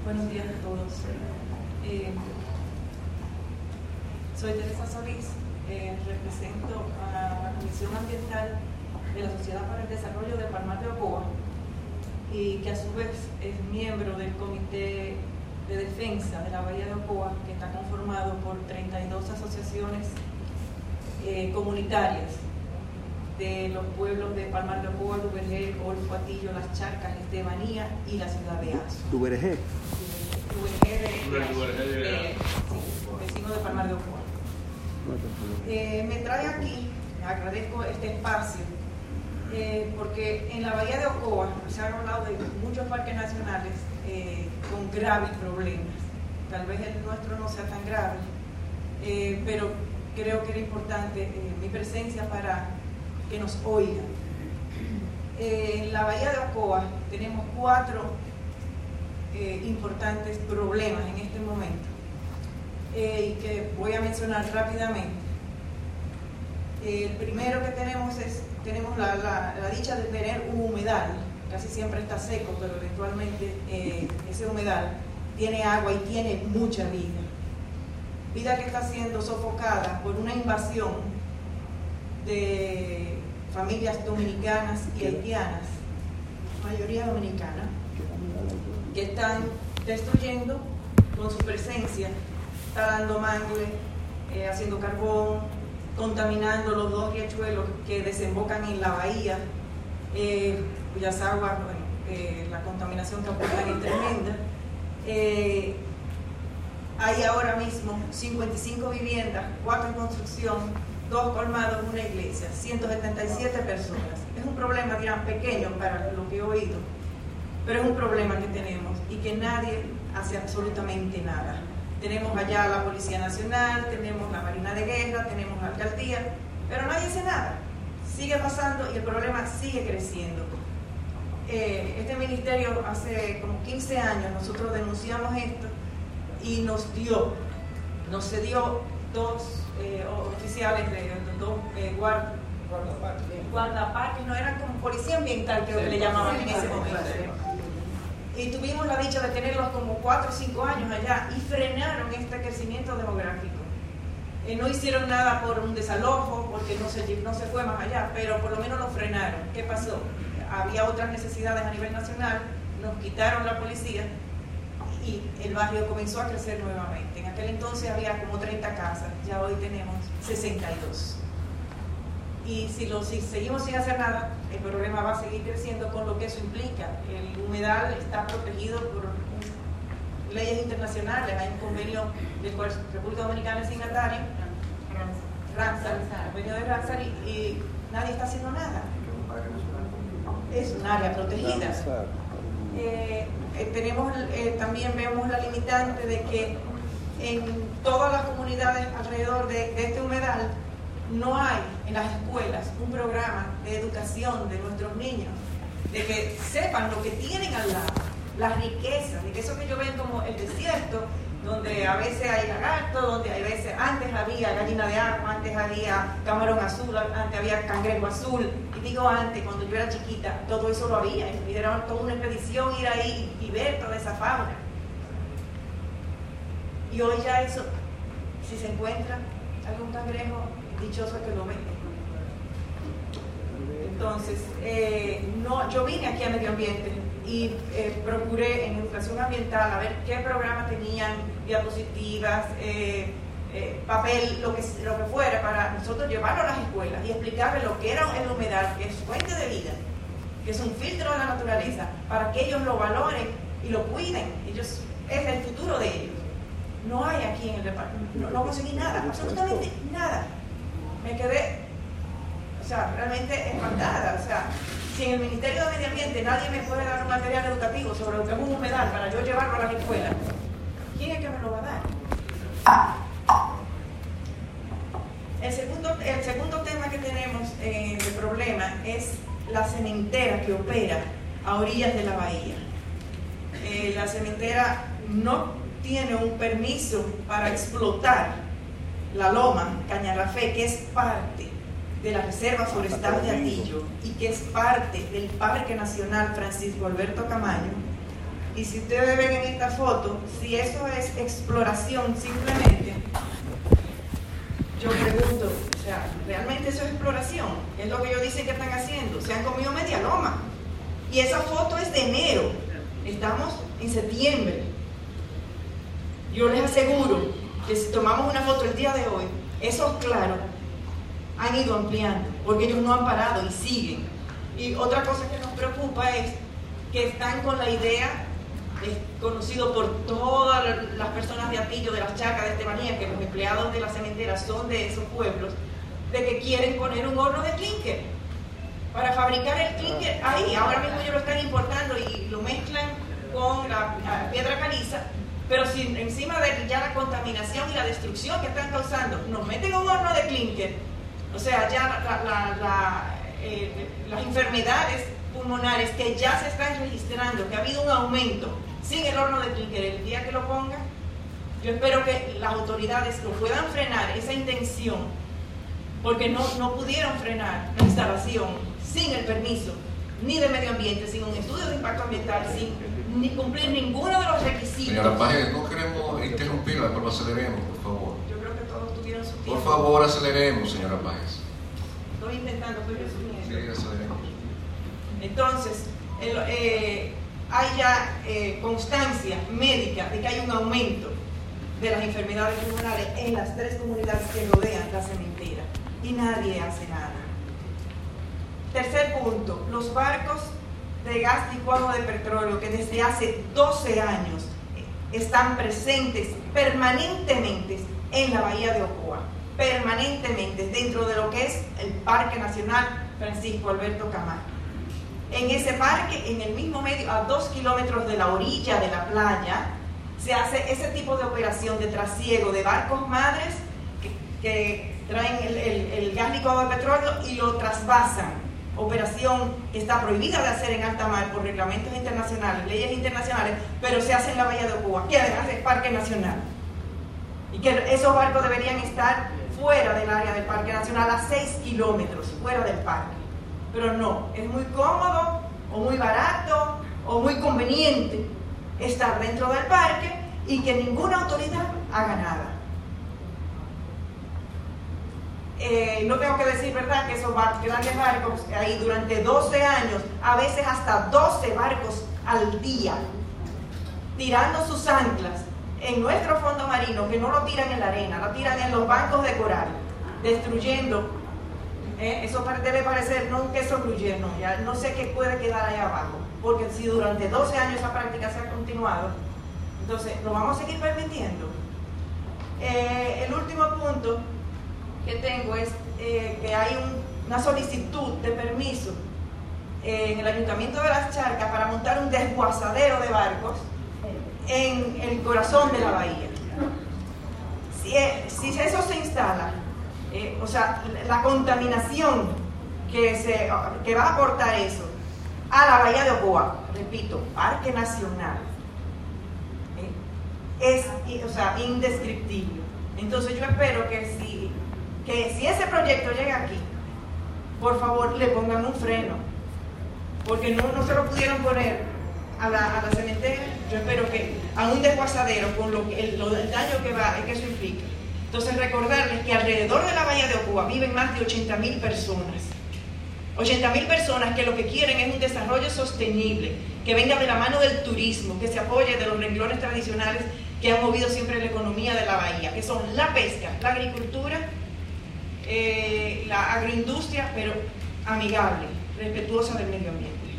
Buenos días a todos. Soy Teresa Solís, represento a la Comisión Ambiental de la Sociedad para el Desarrollo de Palmar de Ocoa y que a su vez es miembro del Comité de Defensa de la Bahía de Ocoa, que está conformado por 32 asociaciones comunitarias de los pueblos de Palmar de Ocoa, Duvergé, Golfo, Atillo, Las Charcas, Estebanía y la ciudad de Azo. ¿Duvergé? Duvergé, vecino de Palmar de Ocoa. Me trae aquí, agradezco este espacio, porque en la Bahía de Ocoa se han hablado de muchos parques nacionales con graves problemas. Tal vez el nuestro no sea tan grave, pero creo que era importante mi presencia para que nos oigan. En la Bahía de Ocoa tenemos 4 importantes problemas en este momento y que voy a mencionar rápidamente. El primero que tenemos es la dicha de tener un humedal. Casi siempre está seco, pero eventualmente ese humedal tiene agua y tiene mucha vida que está siendo sofocada por una invasión de familias dominicanas y haitianas, mayoría dominicana, que están destruyendo con su presencia, talando mangle, haciendo carbón, contaminando los 2 riachuelos que desembocan en la bahía, cuyas aguas, la contaminación que aportan es tremenda. Hay ahora mismo 55 viviendas, 4 en construcción, 2 colmados, una iglesia, 177 personas. Es un problema, dirán, pequeño para lo que he oído, pero es un problema que tenemos y que nadie hace absolutamente nada. Tenemos allá la Policía Nacional, tenemos la Marina de Guerra, tenemos la Alcaldía, pero nadie hace nada. Sigue pasando y el problema sigue creciendo. Este ministerio hace como 15 años nosotros denunciamos esto y nos cedió 2 oficiales de 2 guardaparques, no eran como policía ambiental, creo que le llamaban en ese momento. Y tuvimos la dicha de tenerlos como 4 o 5 años allá y frenaron este crecimiento demográfico. No hicieron nada por un desalojo, porque no se fue más allá, pero por lo menos lo frenaron. ¿Qué pasó? Había otras necesidades a nivel nacional, nos quitaron la policía y el barrio comenzó a crecer nuevamente. En aquel entonces había como 30 casas, ya hoy tenemos 62. Y si seguimos sin hacer nada, el problema va a seguir creciendo con lo que eso implica. El humedal está protegido por leyes internacionales, hay un convenio del cual República Dominicana es signatario, Ramsar, el convenio de Ramsar, y nadie está haciendo nada. Es un área protegida. También vemos la limitante de que en todas las comunidades alrededor de este humedal no hay en las escuelas un programa de educación de nuestros niños, de que sepan lo que tienen al lado, las riquezas, de que eso que ellos ven como el desierto, donde a veces hay lagarto, donde a veces antes había gallina de agua, antes había camarón azul, antes había cangrejo azul, y digo antes, cuando yo era chiquita, todo eso lo había, y era toda una expedición ir ahí y ver toda esa fauna. Y hoy ya eso, si se encuentra algún cangrejo, dichoso que lo ve. Entonces, yo vine aquí a Medio Ambiente y procuré en educación ambiental a ver qué programas tenían, diapositivas, papel, lo que fuera, para nosotros llevarlo a las escuelas y explicarles lo que era el humedal, que es fuente de vida, que es un filtro de la naturaleza, para que ellos lo valoren y lo cuiden. Es el futuro de ellos. No hay aquí en el departamento, no conseguí nada, absolutamente nada. Me quedé, realmente espantada. Si en el Ministerio de Medio Ambiente nadie me puede dar un material educativo sobre lo que es un humedal para yo llevarlo a las escuelas, ¿quién es que me lo va a dar? El segundo tema que tenemos de problema es la cementera que opera a orillas de la bahía. La cementera no tiene un permiso para explotar la loma Cañarrafé, que es parte de la Reserva Forestal de Atillo y que es parte del Parque Nacional Francisco Alberto Camaño, Y si ustedes ven en esta foto, si eso es exploración simplemente, yo pregunto, o sea, ¿realmente eso es exploración? Es lo que ellos dicen que están haciendo. Se han comido media loma. Y esa foto es de enero. Estamos en septiembre. Yo les aseguro que si tomamos una foto el día de hoy, esos claros han ido ampliando, porque ellos no han parado y siguen. Y otra cosa que nos preocupa es que están con la idea, es conocido por todas las personas de Atillo, de las Chacas, de Estebanía, que los empleados de la cementera son de esos pueblos, de que quieren poner un horno de clínker para fabricar el clínker ahí. Ahora mismo ellos lo están importando y lo mezclan con la piedra caliza, pero si encima de ya la contaminación y la destrucción que están causando nos meten un horno de clínker, o sea, ya las enfermedades pulmonares que ya se están registrando, que ha habido un aumento sin el horno de clínker, el día que lo pongan, yo espero que las autoridades lo puedan frenar, esa intención, porque no pudieron frenar la instalación sin el permiso ni de medio ambiente, sin un estudio de impacto ambiental, sin ni cumplir ninguno de los requisitos. Señora Páez, no queremos interrumpirla, pero aceleremos, por favor. Yo creo que todos tuvieron su tiempo. Por favor, aceleremos, señora Páez. Estoy intentando, estoy resumiendo. Sí, aceleremos. Entonces, hay ya constancia médica de que hay un aumento de las enfermedades pulmonares en las 3 comunidades que rodean la cementera y nadie hace nada. Tercer punto, los barcos de gas licuado de petróleo que desde hace 12 años están presentes permanentemente en la bahía de Ocoa, permanentemente dentro de lo que es el Parque Nacional Francisco Alberto Camacho. En ese parque, en el mismo medio, a 2 kilómetros de la orilla de la playa, se hace ese tipo de operación de trasiego de barcos madres que traen el gas licuado de petróleo y lo trasvasan. Operación que está prohibida de hacer en alta mar por reglamentos internacionales, leyes internacionales, pero se hace en la bahía de Ocoa, que además es parque nacional. Y que esos barcos deberían estar fuera del área del parque nacional, a 6 kilómetros, fuera del parque. Pero no, es muy cómodo, o muy barato, o muy conveniente estar dentro del parque y que ninguna autoridad haga nada. No tengo que decir, ¿verdad?, que esos grandes barcos ahí durante 12 años, a veces hasta 12 barcos al día, tirando sus anclas en nuestro fondo marino, que no lo tiran en la arena, lo tiran en los bancos de coral, destruyendo. Eso debe parecer no un queso gruyere, no, ya no sé qué puede quedar ahí abajo, porque si durante 12 años esa práctica se ha continuado, entonces lo vamos a seguir permitiendo. El último punto que tengo es que hay una solicitud de permiso en el Ayuntamiento de Las Charcas para montar un desguazadero de barcos en el corazón de la bahía. Si eso se instala, o sea, la contaminación que va a aportar eso a la bahía de Ocoa, repito, Parque Nacional, es, o sea, indescriptible. Entonces yo espero que si ese proyecto llega aquí, por favor le pongan un freno, porque no se lo pudieron poner a la cementera. Yo espero que a un desguazadero, con el daño que eso implica. Entonces recordarles que alrededor de la bahía de Ocoa viven más de 80.000 personas. 80.000 personas que lo que quieren es un desarrollo sostenible, que venga de la mano del turismo, que se apoye de los renglones tradicionales que han movido siempre la economía de la bahía, que son la pesca, la agricultura, la agroindustria, pero amigable, respetuosa del medio ambiente.